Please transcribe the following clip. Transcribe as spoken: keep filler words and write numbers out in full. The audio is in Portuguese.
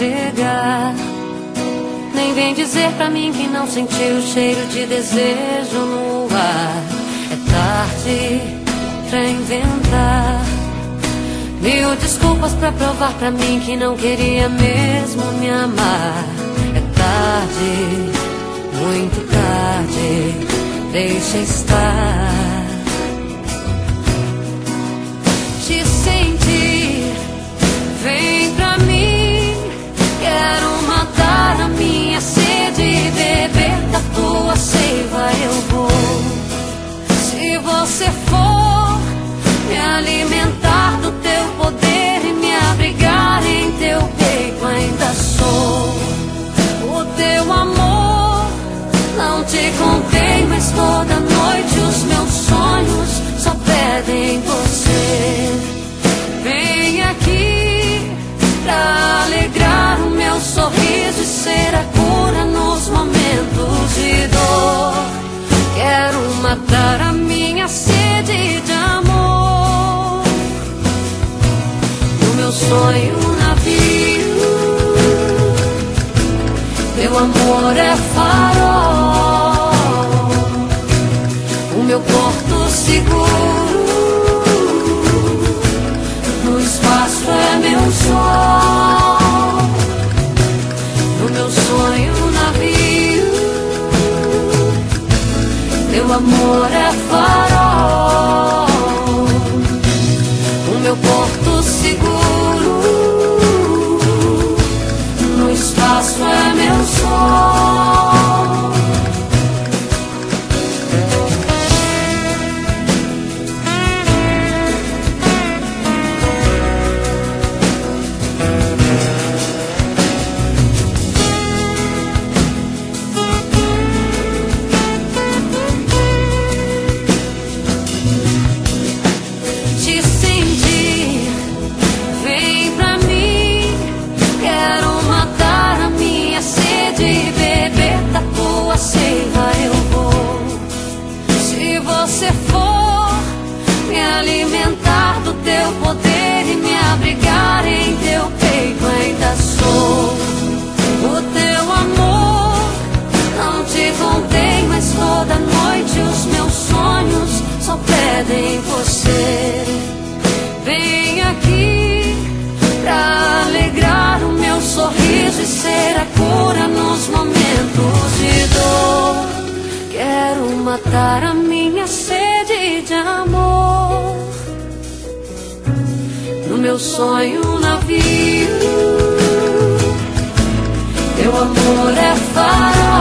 entregar. Nem vem dizer pra mim que não sentiu o cheiro de desejo no ar. É tarde pra inventar mil desculpas pra provar pra mim que não queria mesmo me amar. É tarde, muito tarde, deixa estar. Te sentir, vem pra mim. Quero matar a minha sede e beber da tua seiva eu vou. Se você for me alimentar do teu poder e me abrigar em teu peito, ainda sou o teu amor. Não te contei, mas toda noite os meus sonhos só pedem você. Vem aqui pra alegrar o meu sorriso e ser a cura nos momentos de dor. Quero matar a minha sede de amor. No meu sonho navio, meu amor é farol. O meu porto seguro, no espaço é meu sol. No meu sonho navio, meu amor é farol. O meu porto seguro, no espaço é meu sol. Alimentar do teu poder e me abrigar em teu peito, ainda sou o teu amor. Não te contei, mas toda noite os meus sonhos só pedem você. Vem aqui pra alegrar o meu sorriso e ser a cura nos momentos de dor. Quero matar a minha sede de amor. No meu sonho navio, teu amor é farol.